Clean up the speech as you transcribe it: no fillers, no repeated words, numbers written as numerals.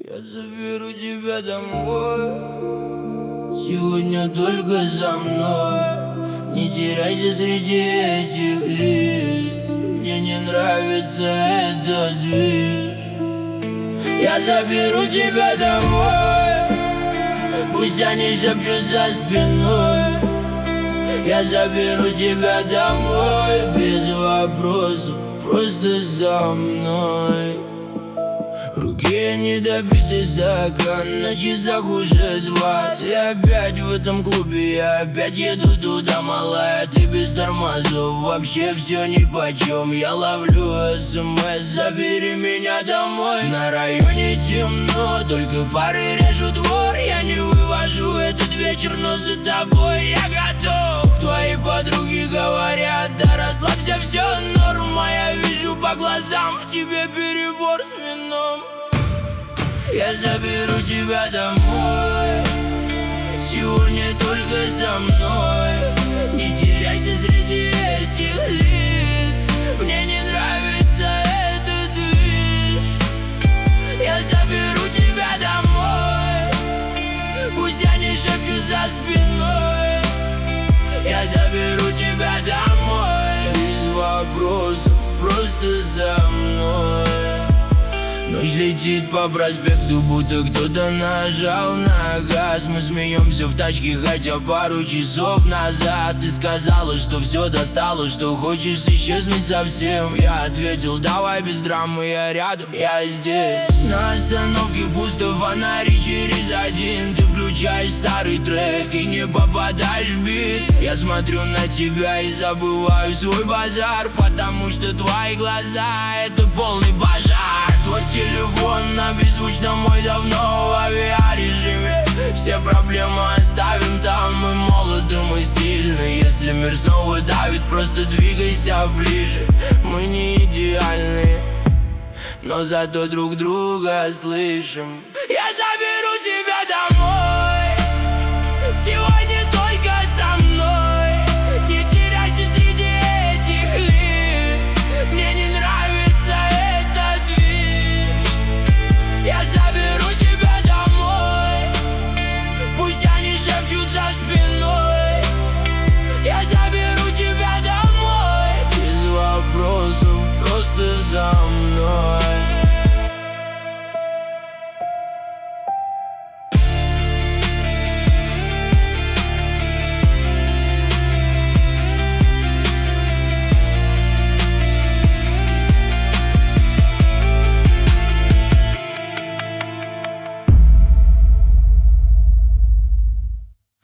Я заберу тебя домой. Сегодня только за мной. Не теряйся среди этих лиц. Мне не нравится этот движ. Я заберу тебя домой. Пусть они шепчут за спиной. Я заберу тебя домой. Без вопросов, просто за мной. В руке недопитый стакан, на часах уже 2. Ты опять в этом клубе, я опять еду туда, малая. Ты без тормозов, вообще все нипочем. Я ловлю СМС, забери меня домой. На районе темно, только фары режут двор. Я не вывожу этот вечер, но за тобой я готов. Твои подруги говорят, да расслабься, все норм. А я вижу по глазам, в тебе перебор с вином. Я заберу тебя домой. Сегодня только со мной. Не теряйся среди этих лиц. Мне не нравится этот движ. Я заберу тебя домой. Пусть они шепчут за спиной. Я заберу тебя домой. Без вопросов, просто за мной. Ночь летит по проспекту, будто кто-то нажал на газ. Мы смеемся в тачке, хотя пару часов назад ты сказала, что все достало, что хочешь исчезнуть совсем. Я ответил, давай без драмы, я рядом, я здесь. На остановке пусто, фонари через один. Ты включаешь старый трек и не попадаешь в бит. Я смотрю на тебя и забываю свой базар, потому что твои глаза — это полный пожар. Твой телефон на беззвучном, мой давно в авиарежиме. Все проблемы оставим там, мы молоды, мы стильны. Если мир снова давит, просто двигайся ближе. Мы не идеальны, но зато друг друга слышим. Я заберу тебя домой. Сегодня